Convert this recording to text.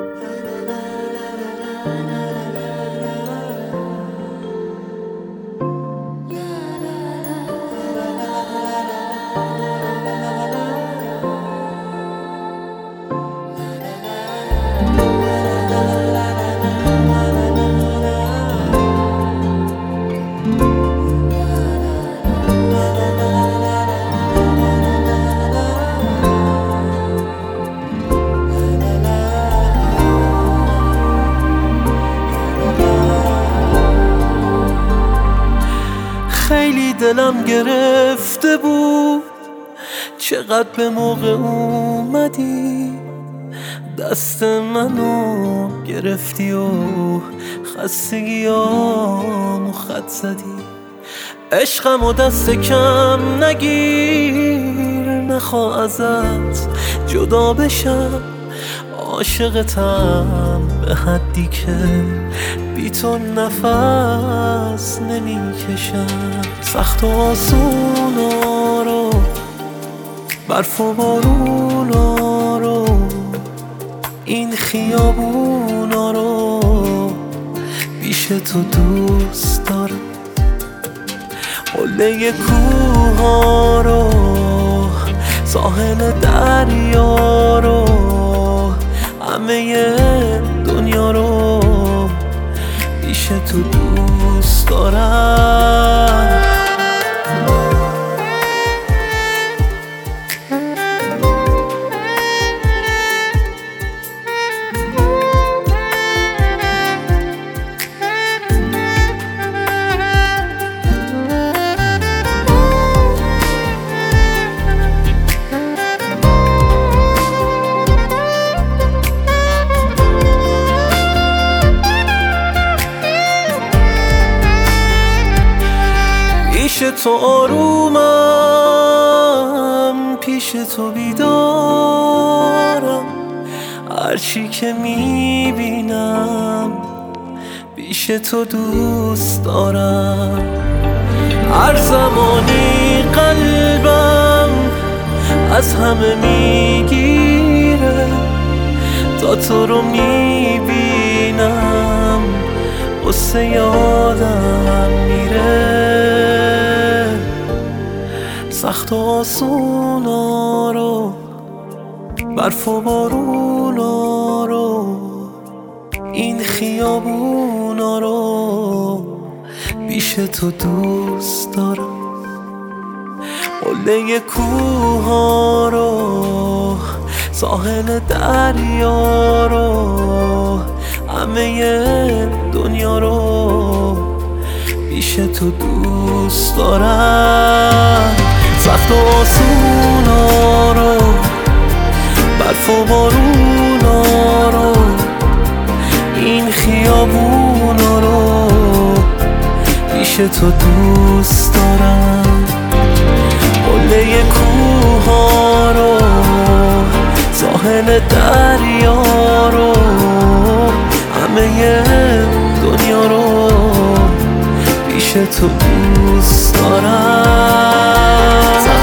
خیلی دلم گرفته بود چقدر به موقع اومدی، دست منو گرفتی و خستگیامو خط زدی. عشقمو دست کم نگیر، نخواه ازت جدا بشم، عاشقتم به حدی که بی تو نفس نمیکشم. سخت و آسونا رو، برف و بارونا رو، این خیابونا رو پیش تو دوست دارم. قله کوها رو، ساحل دریا رو، همه دنیا رو پیش تو دوست دارم. پیش تو آرومم، پیش تو بیدارم، هرچی که میبینم پیش تو دوست دارم. هر زمانی قلبم از همه میگیره، تا تو رو میبینم قصه یادم میره. سخت و آسونا رو، برف و بارونا رو، این خیابونا رو پیش تو دوست دارم. قله کوها رو، ساحل دریا رو، همه دنیا رو پیش تو دوست دارم. سخت و آسونا رو، برف و بارونا رو، این خیابونا رو پیش تو دوست دارم. قله کوها رو، ساحل دریا رو، همه دنیا رو پیش تو دوست دارم.